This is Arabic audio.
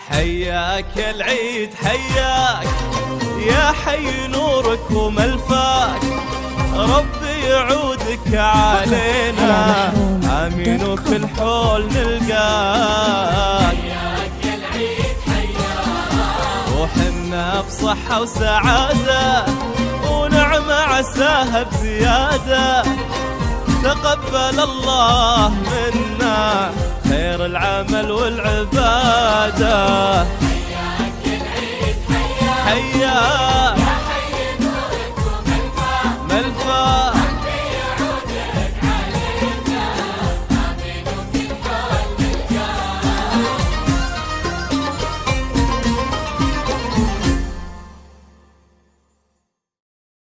حياك يا العيد حياك يا حي نورك وملفاك، ربي يعودك علينا آمين وفي الحول نلقاك. حياك يا العيد حياك وحنا بصحة وسعادة ونعمة عساها بزيادة، تقبل الله منا خير العمل والعبادة. حياك يا العيد حياك حياك يا حي نورك وملفاك، ملفاك